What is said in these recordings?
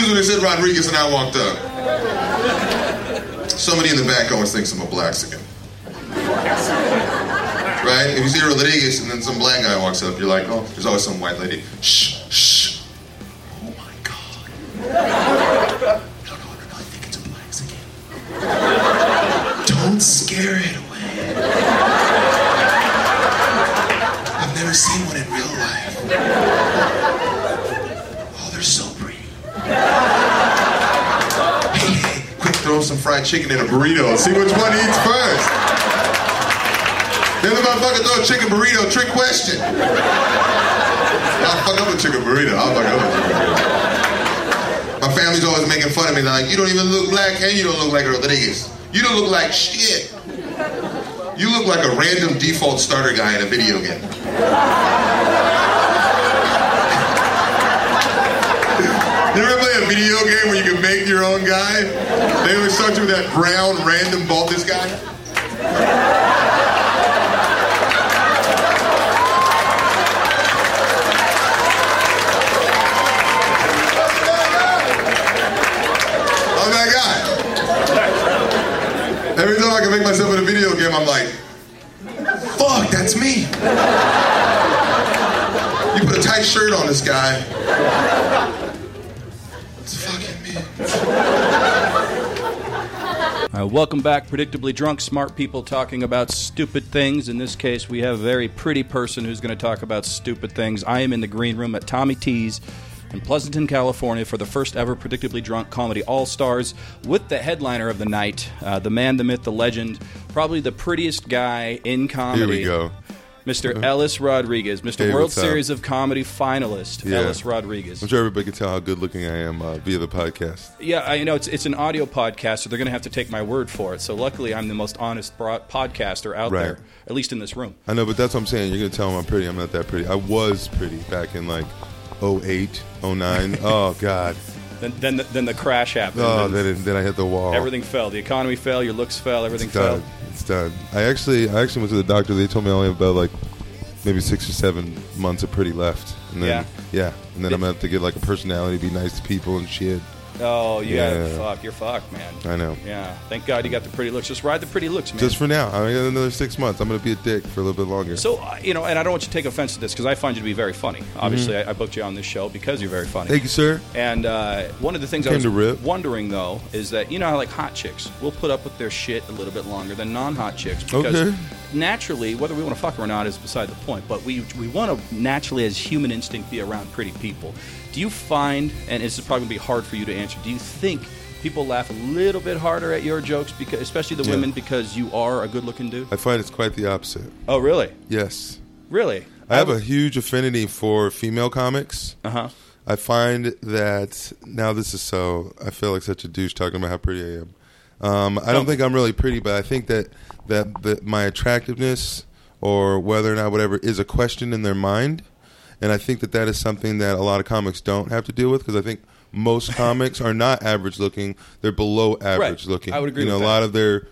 confused when they said Rodriguez and I walked up. Somebody in the back always thinks I'm a Blaxican. Right? If you see Rodriguez and then some black guy walks up, you're like, oh, there's always some white lady. Shh, shh. Oh my God. No, I think it's a Blaxican. Don't scare it away. I've never seen one in real life. Oh, they're so pretty. Hey, quick, throw some fried chicken in a burrito. See which one eats first. Then the motherfucker throw a chicken burrito. Trick question. I'll fuck up a chicken burrito. My family's always making fun of me. They're like, you don't even look black and you don't look like Rodriguez. You don't look like shit. You look like a random default starter guy in a video game. You ever play a video game where you can make your own guy? They always start you with that brown random baldness guy. I'm that guy. Every time I can make myself in a video game, I'm like, fuck, that's me. You put a tight shirt on this guy. It's fucking me. Welcome back, Predictably Drunk, smart people talking about stupid things. In this case, we have a very pretty person who's going to talk about stupid things. I am in the green room at Tommy T's in Pleasanton, California, for the first ever Predictably Drunk Comedy All-Stars with the headliner of the night, the man, the myth, the legend, probably the prettiest guy in comedy. Here we go. Mr. Ellis Rodriguez, Mr. Hey, World Series of Comedy finalist, Yeah. Ellis Rodriguez. I'm sure everybody can tell how good looking I am via the podcast. Yeah, you know, it's an audio podcast, so they're going to have to take my word for it. So luckily, I'm the most honest podcaster out there, at least in this room. I know, but that's what I'm saying. You're going to tell them I'm pretty. I'm not that pretty. I was pretty back in like 08, 09. Oh, God. Then the crash happened. Oh, then I hit the wall. Everything fell. The economy fell. Your looks fell. Everything It's done. fell. It's done. I actually went to the doctor. They told me I only have about like maybe 6 or 7 months of pretty left. And then, yeah. And then I'm going to have to get like a personality, be nice to people and shit. Oh, you're fucked, man. I know. Yeah. Thank God you got the pretty looks. Just ride the pretty looks, man. Just for now. I got another 6 months. I'm going to be a dick for a little bit longer. So, you know, and I don't want you to take offense to this because I find you to be very funny. Obviously, I booked you on this show because you're very funny. Thank you, sir. And one of the things I was wondering, though, is that, you know how, like, hot chicks will put up with their shit a little bit longer than non-hot chicks. Because naturally, whether we want to fuck or not is beside the point, but we want to naturally, as human instinct, be around pretty people. Do you find, and this is probably going to be hard for you to answer, do you think people laugh a little bit harder at your jokes, because, especially the women, because you are a good-looking dude? I find it's quite the opposite. Oh, really? Yes. Really? I have a huge affinity for female comics. Uh-huh. I find that, now this is so, I feel like such a douche talking about how pretty I am. I don't think I'm really pretty, but I think that my attractiveness or whether or not whatever is a question in their mind. And I think that is something that a lot of comics don't have to deal with, because I think most comics are not average looking. They're below average looking. I would agree with that. A lot of their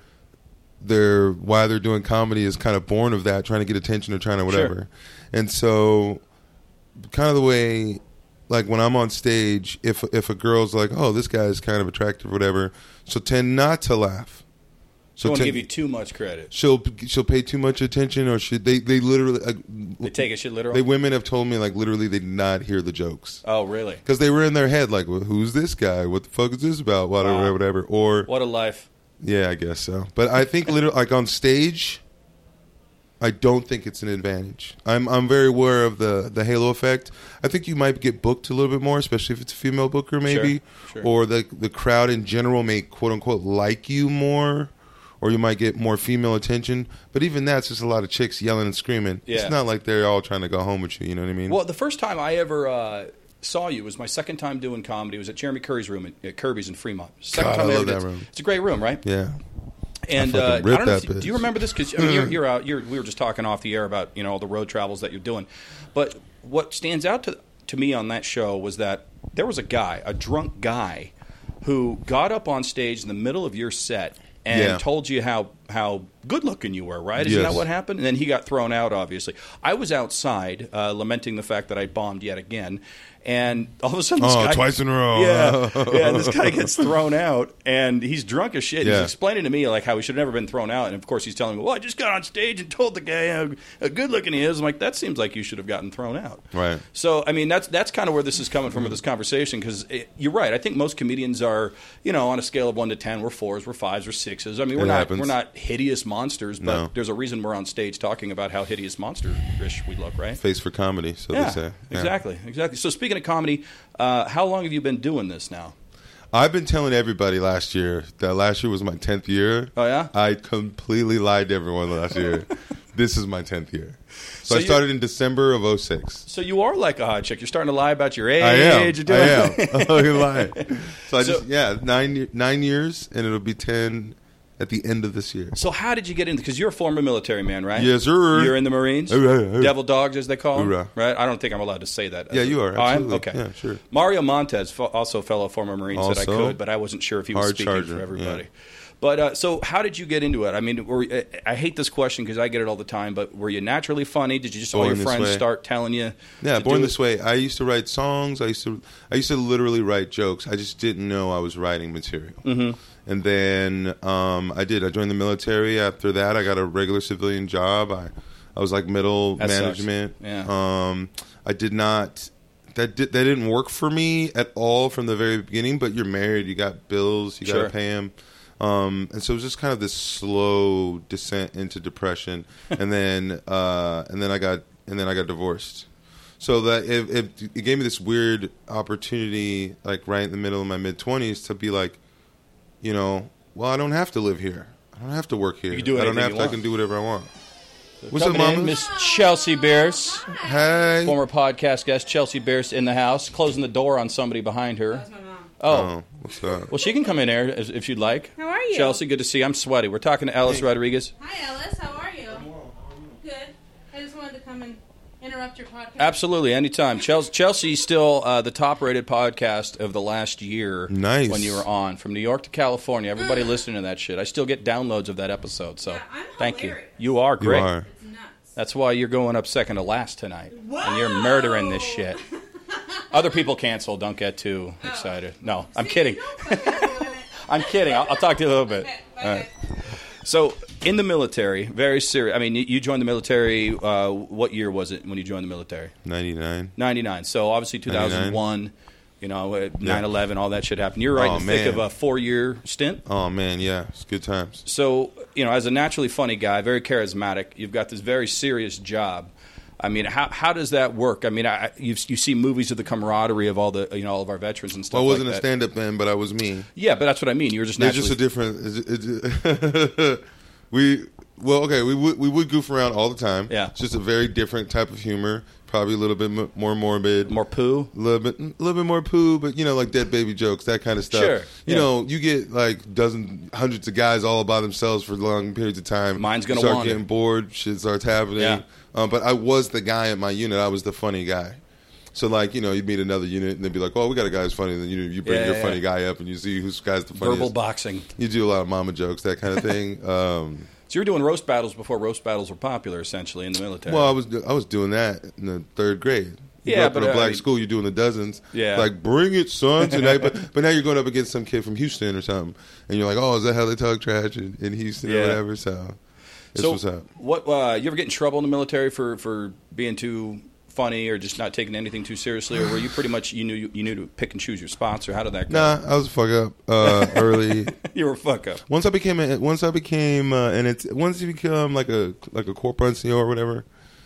why they're doing comedy is kind of born of that, trying to get attention or trying to whatever. Sure. And so kind of the way, like when I'm on stage, if a girl's like, oh, this guy is kind of attractive or whatever, she'll tend not to laugh. She'll want to give you too much credit. She'll pay too much attention, or they literally they take a shit literal. Women have told me like literally they did not hear the jokes. Oh, really? Because they were in their head like, well, who's this guy? What the fuck is this about? Whatever. Or what a life. Yeah, I guess so. But I think literally like on stage, I don't think it's an advantage. I'm very aware of the halo effect. I think you might get booked a little bit more, especially if it's a female booker, maybe, Sure. Or the crowd in general may quote unquote like you more. Or you might get more female attention. But even that's just a lot of chicks yelling and screaming. Yeah. It's not like they're all trying to go home with you, you know what I mean? Well, the first time I ever saw you was my second time doing comedy. It was at Jeremy Curry's room at Kirby's in Fremont. Second time I love ever that did. room. It's a great room, right? Yeah. And I don't know do you remember this? Because I mean, you're out. We were just talking off the air about all the road travels that you're doing. But what stands out to me on that show was that there was a drunk guy, who got up on stage in the middle of your set and told you how how good looking you were, right? Isn't that what happened? And then he got thrown out, obviously. I was outside lamenting the fact that I bombed yet again. And all of a sudden, this guy, twice in a row. Yeah, this guy gets thrown out, and he's drunk as shit. He's explaining to me like how he should have never been thrown out, and of course he's telling me, "Well, I just got on stage and told the guy how good looking he is." I'm like, that seems like you should have gotten thrown out. Right. So, I mean, that's kind of where this is coming from with this conversation, because you're right. I think most comedians are, on a scale of 1 to 10, we're 4s, we're 5s, we're 6s. I mean, we're not hideous monsters, but there's a reason we're on stage talking about how hideous monster-ish we look, right? Face for comedy, so they say. Exactly. So speaking of comedy, how long have you been doing this now? I've been telling everybody last year that last year was my 10th year. Oh, yeah? I completely lied to everyone last year. This is my 10th year. So I started in December of 2006. So you are like a hot chick. You're starting to lie about your age. I am. I'm fucking lying. So 9 years, and it'll be 10 at the end of this year. So how did you get into? Because you're a former military man, right? Yes, sir. You're in the Marines? Devil Dogs, as they call them? Right? I don't think I'm allowed to say that. Yeah, you are. Absolutely. Okay. Yeah, sure. Mario Montez, also a fellow former Marine, said I could, but I wasn't sure if he was speaking for everybody. Yeah. But so how did you get into it? I mean, I hate this question because I get it all the time, but were you naturally funny? Did you just all your friends start telling you? Yeah, born this way. I used to write songs. I used to literally write jokes. I just didn't know I was writing material. Mm-hmm. And then I did. I joined the military. After that, I got a regular civilian job. I was like middle management. Yeah. I did not. That didn't work for me at all from the very beginning. But you're married. You got bills. You got to pay them. And so it was just kind of this slow descent into depression, and then I got divorced. So that it gave me this weird opportunity, like right in the middle of my mid-20s, to be like, well, I don't have to live here. I don't have to work here. You do anything I can do whatever I want. What's up, Mama? Miss Chelsea Bears. Hey. Former podcast guest Chelsea Bears in the house, closing the door on somebody behind her. That's my mom. Oh, what's up? Well, she can come in there if you'd like. How are you? Chelsea, good to see you. I'm sweaty. We're talking to Ellis Rodriguez. Hi, Ellis. How are you? Good. I just wanted to come and interrupt your podcast. Absolutely, anytime. Chelsea's still the top-rated podcast of the last year. Nice. When you were on. From New York to California. Everybody listening to that shit. I still get downloads of that episode, so thank you. You are great. You are. It's nuts. That's why you're going up second to last tonight. Whoa! And you're murdering this shit. Other people cancel. Don't get too excited. No, I'm kidding. I'm kidding. I'll talk to you a little bit. Okay. All right. So, in the military, very serious. I mean, you joined the military. What year was it when you joined the military? 99. 99. So, obviously, 2001. 9/11, all that shit happened. You're right in the thick of a 4-year stint. Oh man, yeah, it's good times. So, as a naturally funny guy, very charismatic, you've got this very serious job. I mean, how does that work? I mean, you see movies of the camaraderie of all the all of our veterans and stuff. Well, I wasn't like a stand-up man, but I was me. Yeah, but that's what I mean. You were just naturally. There's just a different. We would goof around all the time. Yeah, it's just a very different type of humor. Probably a little bit more morbid, more poo, a little bit more poo, but like dead baby jokes, that kind of stuff. Sure, you get like hundreds of guys all by themselves for long periods of time. Mine's gonna start wander. Getting bored, shit starts happening. Yeah. But I was the guy at my unit. I was the funny guy. So like you'd meet another unit and they'd be like, "Oh, we got a guy who's funny." And then you bring your funny guy up and you see whose guy's the funniest. Verbal boxing. You do a lot of mama jokes, that kind of thing. So you were doing roast battles before roast battles were popular, essentially, in the military. Well, I was doing that in the 3rd grade. You grew up in a black school, you're doing the dozens. Yeah. Like, bring it, son, tonight. But now you're going up against some kid from Houston or something. And you're like, oh, is that how they talk trash in Houston or whatever? So, what's up. What, you ever get in trouble in the military for being too funny or just not taking anything too seriously? Or were you pretty much, you knew to pick and choose your spots? Or how did that go? Nah, I was a fuck up early. You were a fuck up. Once you become like a corporal or whatever,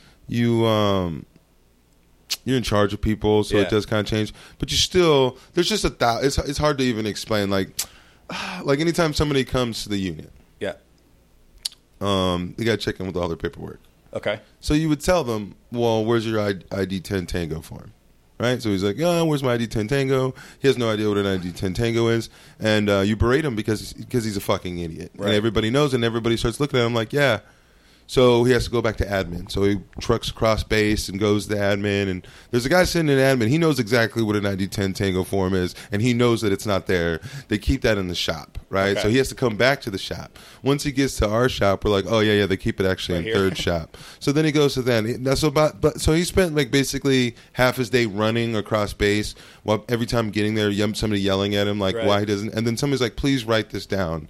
you're in charge of people, so it does kind of change. But you still, there's just it's hard to even explain. Like anytime somebody comes to the unit, they got to check in with all their paperwork. Okay. So you would tell them, well, where's your ID-10 Tango form? Right? So he's like, where's my ID-10 Tango? He has no idea what an ID-10 Tango is. And you berate him because he's a fucking idiot. Right. And everybody knows, and everybody starts looking at him like, yeah, So he has to go back to admin. So he trucks across base and goes to admin. And there's a guy sitting in admin. He knows exactly what an ID10 Tango form is, and he knows that it's not there. They keep that in the shop, right? Okay. So he has to come back to the shop. Once he gets to our shop, we're like, oh, yeah, they keep it actually in third shop. So then he goes to then. So he spent like basically half his day running across base while every time getting there, somebody yelling at him like why he doesn't. And then somebody's like, please write this down.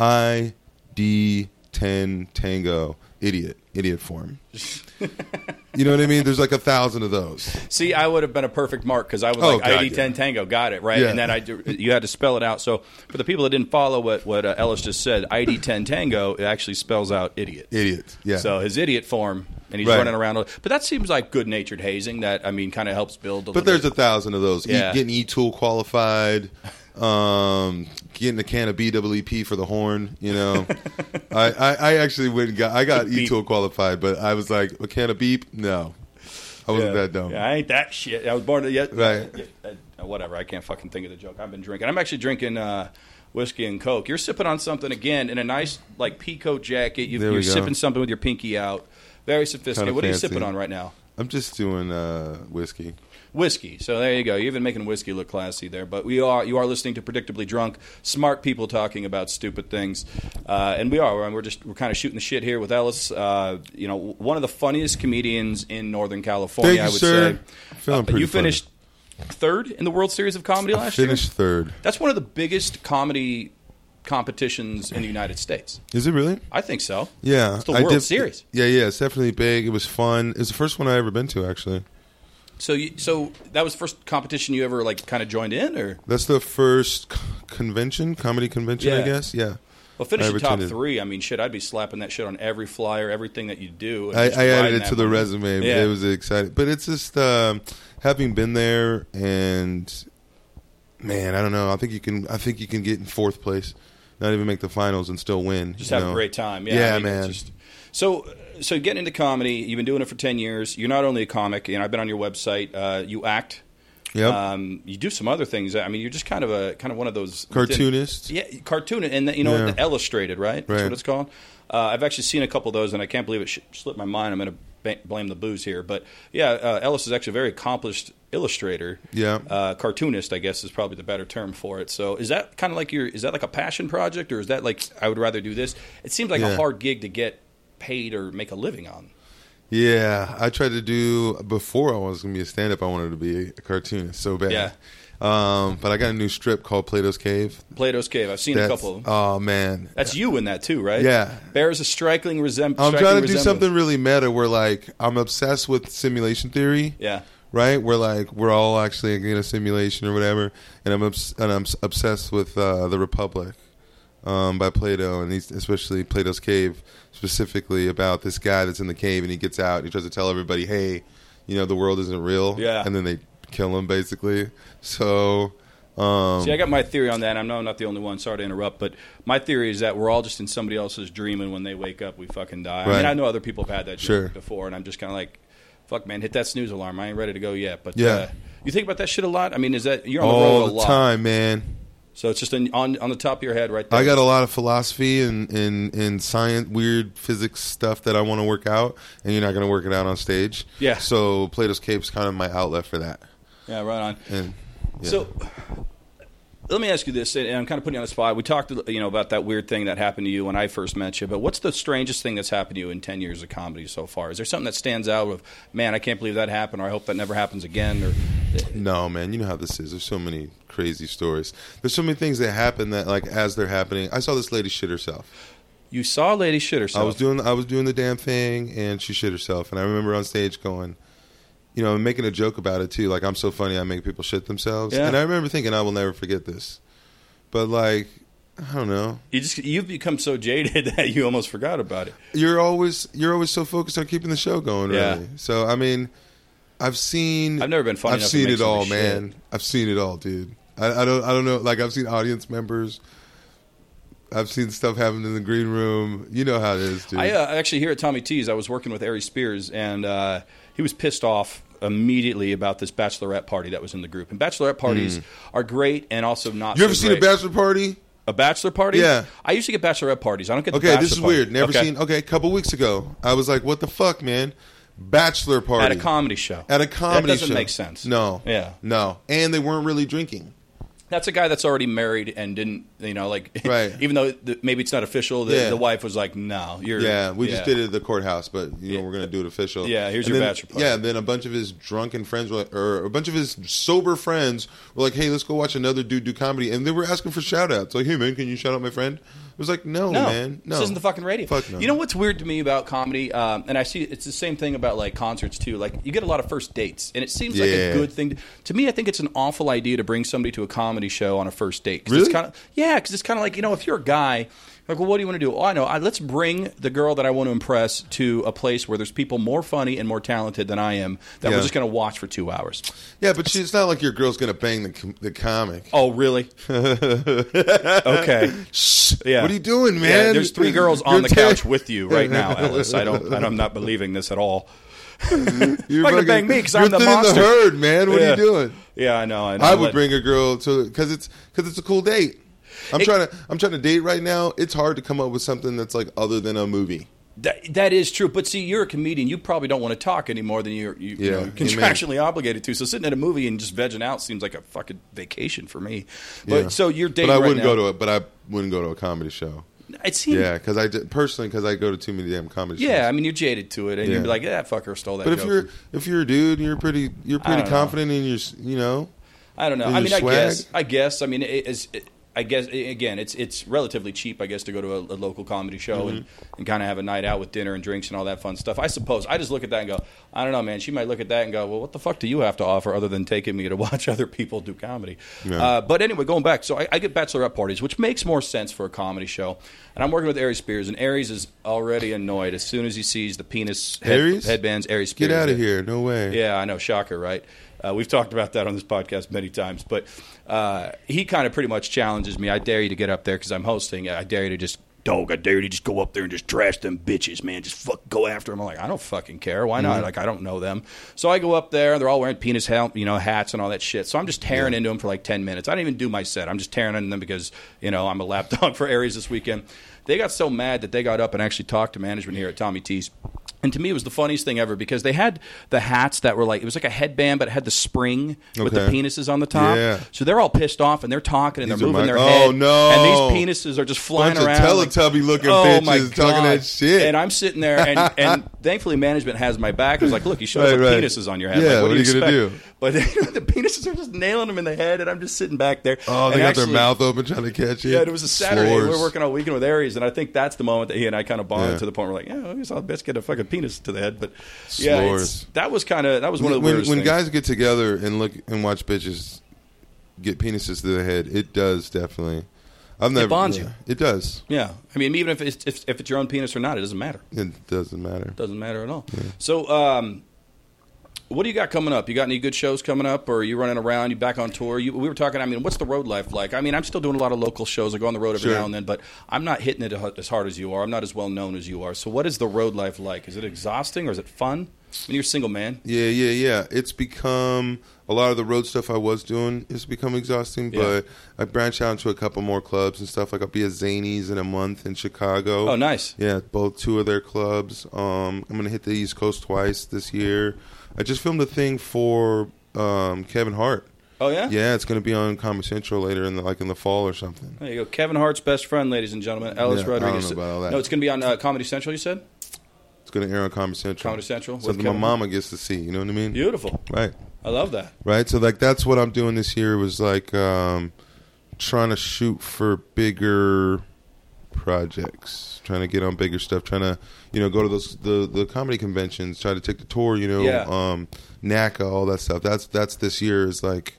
ID10 Tango. Idiot form. You know what I mean? There's like 1,000 of those. See, I would have been a perfect mark because I was ID10 Tango, got it, right? Yeah. And then you had to spell it out. So for the people that didn't follow what Ellis just said, ID10 Tango, it actually spells out idiot. Idiot, yeah. So his idiot form, and he's running around. But that seems like good-natured hazing that, kind of helps build a little But there's bit. 1,000 of those. Yeah. Getting E-Tool qualified, getting a can of BWP for the horn, you know. I actually went and got E-Tool qualified, but I was like, a can of beep? No. I wasn't that dumb. Yeah, I ain't that shit. I was born to Right. Whatever. I can't fucking think of the joke. I've been drinking. I'm actually drinking whiskey and Coke. You're sipping on something again in a nice like peacoat jacket. You're sipping something with your pinky out. Very sophisticated. Kinda what are you fancy. sipping on right now? I'm just doing whiskey. Whiskey. So there you go. You're even making whiskey look classy there. But you are listening to Predictably Drunk, smart people talking about stupid things, and we're kind of shooting the shit here with Ellis. One of the funniest comedians in Northern California. Thank you, I would sir. say. Feeling pretty you finished third in the World Series of Comedy last year. Finished third. That's one of the biggest comedy competitions in the United States. Is it really? I think so. Yeah, It's the World Series. Yeah, it's definitely big. It was fun. It's the first one I ever been to, actually. So that was the first competition you ever like kind of joined in, or That's the first comedy convention, I guess. Yeah. Well, finishing top 3, I'd be slapping that shit on every flyer, everything that you do. I added it to the resume. Yeah. It was exciting. But it's just having been there, and man, I don't know. I think you can get in fourth place, not even make the finals, and still win. Just have a great time. Yeah, man. So getting into comedy, you've been doing it for 10 years. You're not only a comic, and I've been on your website. You act. Yep. You do some other things. You're just kind of one of those cartoonists. Cartoonist, and the illustrated, right? That's what it's called. I've actually seen a couple of those, and I can't believe it slipped my mind. I'm going to blame the booze here, but Ellis is actually a very accomplished illustrator. Yeah. Cartoonist, I guess, is probably the better term for it. So is that kind of like is that like a passion project, or is that like I would rather do this? It seems like a hard gig to get paid or make a living on. Yeah, I tried to do before I was going to be a stand-up. I wanted to be a cartoonist so bad. Yeah. But I got a new strip called Plato's Cave. Plato's Cave. I've seen a couple of them. Oh, man. That's you in that too, right? Yeah. Bears a striking resemblance. I'm trying to do something really meta where, like, I'm obsessed with simulation theory. Yeah. Right? Where, like, we're all actually in a simulation or whatever. And I'm obsessed with The Republic by Plato, and especially Plato's Cave, specifically about this guy that's in the cave, and he gets out and he tries to tell everybody, hey, the world isn't real. Yeah. And then they kill him, basically. So see, I got my theory on that. I know I'm not the only one. Sorry to interrupt, but my theory is that we're all just in somebody else's dream, and when they wake up, we fucking die. Right. I know other people have had that dream before, and I'm just kind of like, fuck, man, hit that snooze alarm. I ain't ready to go yet. But you think about that shit a lot? Is that you're on the road a lot? All the time, man. So it's just on the top of your head right there. I got a lot of philosophy and science, weird physics stuff that I want to work out, and you're not going to work it out on stage. Yeah. So Plato's Cave's kind of my outlet for that. Yeah, right on. And, So let me ask you this, and I'm kind of putting you on the spot. We talked, about that weird thing that happened to you when I first met you, but what's the strangest thing that's happened to you in 10 years of comedy so far? Is there something that stands out of, man, I can't believe that happened, or I hope that never happens again? Or no, man, you know how this is. There's so many crazy stories. There's so many things that happen that, like, as they're happening, I saw this lady shit herself. You saw a lady shit herself? I was doing the damn thing, and she shit herself, and I remember on stage going, making a joke about it too. Like, I'm so funny, I make people shit themselves. Yeah. And I remember thinking, I will never forget this. But, like, I don't know. You've become so jaded that you almost forgot about it. You're always so focused on keeping the show going, really. Yeah. So, I've never been funny. I've seen it all, man. I've seen it all, dude. I don't know. Like, I've seen audience members. I've seen stuff happen in the green room. You know how it is, dude. I actually, here at Tommy T's, I was working with Ari Spears, and he was pissed off immediately about this bachelorette party that was in the group. And bachelorette parties are great and also not. You ever seen a bachelor party? A bachelor party? Yeah. I used to get bachelorette parties. I don't get the Okay, bachelor this is party. weird. Never Okay. seen. Okay, a couple weeks ago, I was like, "What the fuck, man?" Bachelor party At a comedy show. At a comedy show. That doesn't make sense. No. Yeah. No. And they weren't really drinking. That's a guy that's already married and didn't, like, right. even though maybe it's not official, the wife was like, no, you're. Yeah, we just did it at the courthouse, but, we're going to do it official. Yeah, here's and your then, bachelor party. Yeah, then a bunch of his drunken friends, or a bunch of his sober friends were like, hey, let's go watch another dude do comedy. And they were asking for shout-outs. Like, hey, man, can you shout out my friend? I was like, no, man. No. This isn't the fucking radio. Fuck no. You know what's weird to me about comedy, and I see it's the same thing about, like, concerts, too. Like, you get a lot of first dates, and it seems like a good thing. To me, I think it's an awful idea to bring somebody to a comedy show on a first date. Really? Because it's kind of like, if you're a guy, like, well, what do you want to do? Oh, I know. Let's bring the girl that I want to impress to a place where there's people more funny and more talented than I am that we're just going to watch for 2 hours. Yeah, but it's not like your girl's going to bang the comic. Oh, really? Okay. Yeah. What are you doing, man? Yeah, there's 3 girls on the couch with you right now, Ellis. I'm not believing this at all. You're not going to bang me because I'm the monster. The herd, man. What are you doing? Yeah, I know. I would bring a girl to because it's a cool date. I'm trying to date right now. It's hard to come up with something that's like other than a movie. That is true, but see, you're a comedian. You probably don't want to talk any more than you're contractually obligated to. So sitting at a movie and just vegging out seems like a fucking vacation for me. But so you're dating. But I right wouldn't now. go to it. But I wouldn't go to a comedy show. It seems, because I go to too many damn comedy shows. Yeah, I mean you're jaded to it, and you'd be like, "Yeah, fucker stole that." But joke. if you're a dude, and you're pretty confident in your, I don't know. I mean, I guess. I mean, I guess again, it's relatively cheap, I guess, to go to a local comedy show and kind of have a night out with dinner and drinks and all that fun stuff. I suppose I just look at that and go, I don't know, man. She might look at that and go, well, what the fuck do you have to offer other than taking me to watch other people do comedy? Yeah. But anyway, going back, so I get bachelorette parties, which makes more sense for a comedy show. And I'm working with Aries Spears, and Aries is already annoyed as soon as he sees the penis headbands. Aries Spears, get out of here! No way. Yeah, I know, shocker, right? We've talked about that on this podcast many times, but he kind of pretty much challenges me. I dare you to get up there because I'm hosting. I dare you to just go up there and just trash them bitches, man. Just go after them. I'm like, I don't fucking care. Why not? Like, I don't know them. So I go up there. They're all wearing penis hats and all that shit. So I'm just tearing into them for like 10 minutes. I don't even do my set. I'm just tearing into them because, I'm a lapdog for Aries this weekend. They got so mad that they got up and actually talked to management here at Tommy T's. And to me, it was the funniest thing ever because they had the hats that were like, it was like a headband, but it had the spring with the penises on the top. Yeah. So they're all pissed off and they're talking and they're moving their head. Oh, no. And these penises are just flying around. Teletubby looking bitches talking that shit. And I'm sitting there and thankfully management has my back. It was like, look, you showed up with penises on your head. Yeah, like, what are you going to do? But the penises are just nailing them in the head and I'm just sitting back there. Oh, they got their mouth open trying to catch it. Yeah, it was a Saturday. We were working all weekend with Aries and I think that's the moment that he and I kind of bonded to the point where we're like, I guess I'll best get a fucking penis to the head. But yeah, that was one of the weirdest when things. guys get together and look and watch bitches get penises to the head, it does definitely. It bonds you. It does. Yeah, I mean, even if it's your own penis or not, it doesn't matter. It doesn't matter. It doesn't matter at all. Yeah. So, what do you got coming up? You got any good shows coming up, or are you running around? You back on tour? We were talking. I mean, what's the road life like? I mean, I'm still doing a lot of local shows. I go on the road every now and then, but I'm not hitting it as hard as you are. I'm not as well known as you are. So, what is the road life like? Is it exhausting or is it fun? When you're a single man? Yeah. It's become a lot of the road stuff I was doing has become exhausting, but I branched out into a couple more clubs and stuff. Like I'll be at Zanies in a month in Chicago. Oh, nice. Yeah, both 2 of their clubs. I'm going to hit the East Coast twice this year. I just filmed a thing for Kevin Hart. Oh, yeah? Yeah, it's going to be on Comedy Central later in the fall or something. There you go. Kevin Hart's best friend, ladies and gentlemen, Ellis Rodriguez. I don't know about all that. No, it's going to be on Comedy Central, you said? It's going to air on Comedy Central. Comedy Central. Something my mama gets to see. You know what I mean? Beautiful. Right. I love that. Right. So that's what I'm doing this year. Was like trying to shoot for bigger projects, trying to get on bigger stuff, trying to go to those the comedy conventions, try to take the tour. NACA, all that stuff. That's this year is like.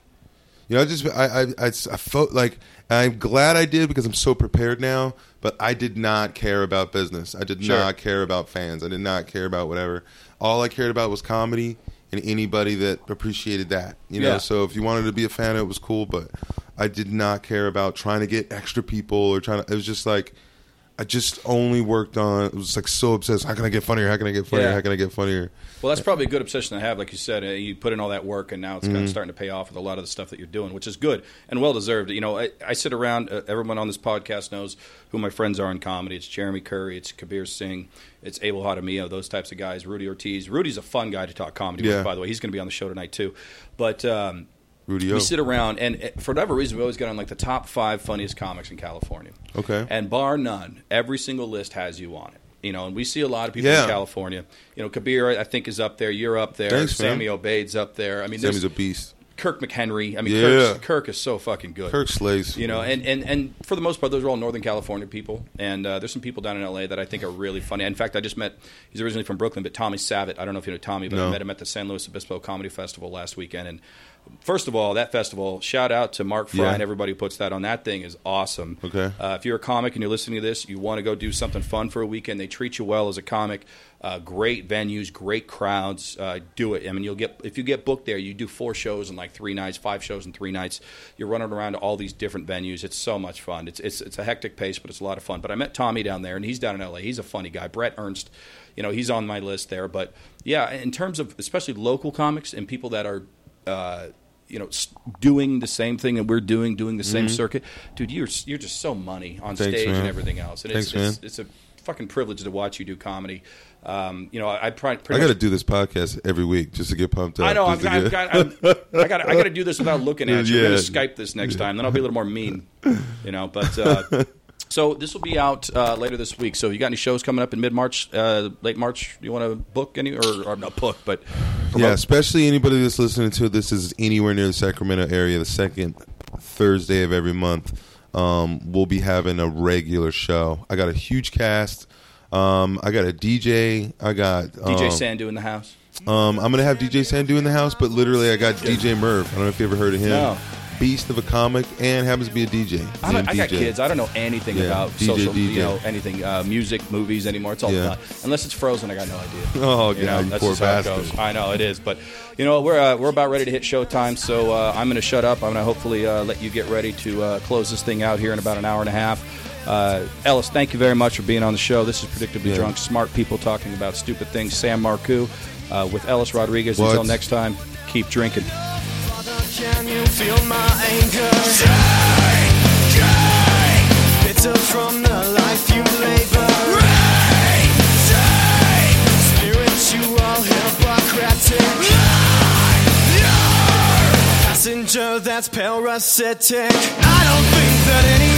I felt like I'm glad I did because I'm so prepared now, but I did not care about business. I did not care about fans. I did not care about whatever. All I cared about was comedy and anybody that appreciated that. So if you wanted to be a fan, it was cool, but I did not care about trying to get extra people or it was just like I just only worked on. It was like so obsessed. How can I get funnier? How can I get funnier? Yeah. How can I get funnier? Well, that's probably a good obsession to have, like you said. You put in all that work, and now it's kind of starting to pay off with a lot of the stuff that you're doing, which is good and well deserved. You know, I sit around. Everyone on this podcast knows who my friends are in comedy. It's Jeremy Curry. It's Kabir Singh. It's Abel Hadamio. Those types of guys. Rudy Ortiz. Rudy's a fun guy to talk comedy with, by the way. He's going to be on the show tonight too. But we sit around, and for whatever reason, we always get on like the top 5 funniest comics in California. Okay. And bar none, every single list has you on it. You know, and we see a lot of people in California. You know, Kabir, I think, is up there. You're up there. Thanks, Sammy man. Obeid's up there. I mean, Sammy's a beast. Kirk McHenry. I mean, Kirk is so fucking good. Kirk slays. You know, and for the most part, those are all Northern California people. And there's some people down in L.A. that I think are really funny. In fact, I just met, he's originally from Brooklyn, but Tommy Savitt. I don't know if you know Tommy, but I met him at the San Luis Obispo Comedy Festival last weekend. And first of all, that festival, shout out to Mark Fry and everybody who puts that on. That thing is awesome. Okay. If you're a comic and you're listening to this, you want to go do something fun for a weekend, they treat you well as a comic. Great venues, great crowds. Do it. I mean, if you get booked there, you do 4 shows in like 3 nights, 5 shows in 3 nights. You're running around to all these different venues. It's so much fun. It's a hectic pace, but it's a lot of fun. But I met Tommy down there, and he's down in L.A. He's a funny guy. Brett Ernst, you know, he's on my list there. But yeah, in terms of especially local comics and people that are you know, doing the same thing and we're doing the same circuit, dude, you're just so money on stage and everything else. And it's a fucking privilege to watch you do comedy. You know, I got to do this podcast every week just to get pumped up. I know. I got to do this without looking at you. We're going to Skype this next time. Then I'll be a little more mean. You know, but. So this will be out later this week. So you got any shows coming up in mid-March, late March? You want to book any, or not book, but promote? Yeah, especially anybody that's listening to this is anywhere near the Sacramento area. The second Thursday of every month, we'll be having a regular show. I got a huge cast. I got a DJ. I got DJ Sandu in the house. I'm gonna have DJ Sandu in the house, but literally I got DJ Merv. I don't know if you ever heard of him. No. Beast of a comic and happens to be a DJ. I got kids. I don't know anything about social, you know, anything, music, movies anymore. It's all done. Unless it's Frozen, I got no idea. Oh, you God, know, you that's poor just how it bastard. goes. I know it is, but you know, we're about ready to hit showtime. So I'm going to shut up. I'm going to hopefully let you get ready to close this thing out here in about an hour and a half. Ellis, thank you very much for being on the show. This is Predictably Drunk, smart people talking about stupid things. Sam Marcoux with Ellis Rodriguez. Until next time, keep drinking. Can you feel my anger? Bitter from the life you labor. Spiritual, hypocritic. Passenger that's parasitic. I don't think that any